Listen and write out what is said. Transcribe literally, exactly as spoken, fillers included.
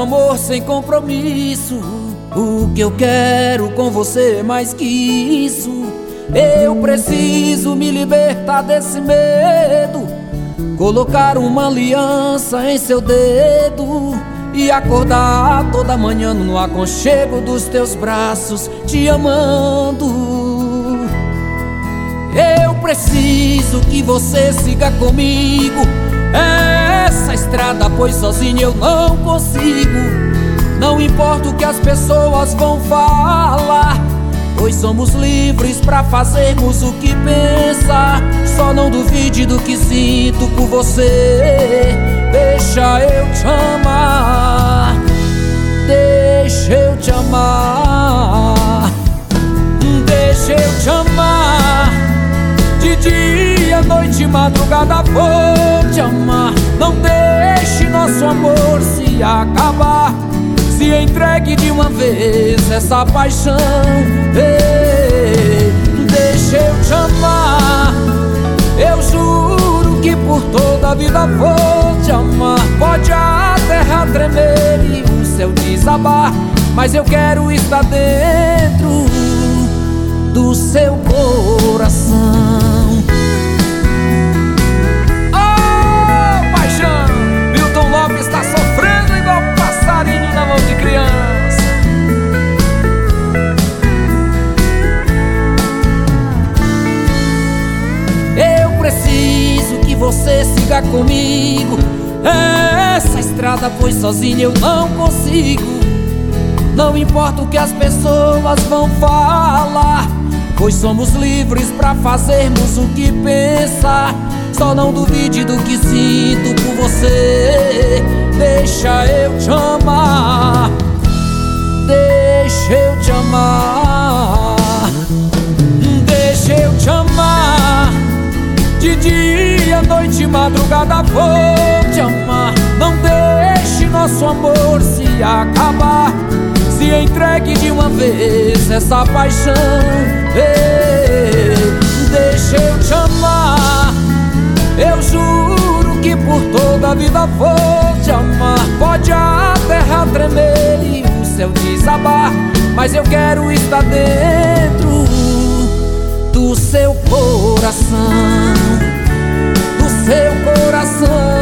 amor sem compromisso. O que eu quero com você é mais que isso. Eu preciso me libertar desse medo, colocar uma aliança em seu dedo e acordar toda manhã no aconchego dos teus braços, te amando. Eu preciso que você siga comigo essa estrada, pois sozinho eu não consigo. Não importa o que as pessoas vão falar, pois somos livres pra fazermos o que pensa. Só não duvide do que sinto por você. Deixa eu te amar, deixa eu te amar, deixa eu te amar. De dia, noite, madrugada vou te amar. Não deixe nosso amor se acabar. Se entregue de uma vez essa paixão. Ei, deixa eu te amar. Eu juro que por toda a vida vou te amar. Pode a terra tremer e o céu desabar, mas eu quero estar dentro do seu coração. Oh, paixão! Milton Lopes está sofrendo igual passarinho na mão de criança. Eu preciso que você siga comigo essa estrada, pois sozinho eu não consigo. Não importa o que as pessoas vão falar, pois somos livres pra fazermos o que pensa. Só não duvide do que sinto por você. Deixa eu te amar, deixa eu te amar, deixa eu te amar. De dia, noite, madrugada vou te amar. Não deixe nosso amor se acabar. Se entregue de uma vez essa paixão. Ei, deixa eu te amar. Eu juro que por toda a vida vou te amar. Pode a terra tremer e o céu desabar, mas eu quero estar dentro do seu coração, do seu coração.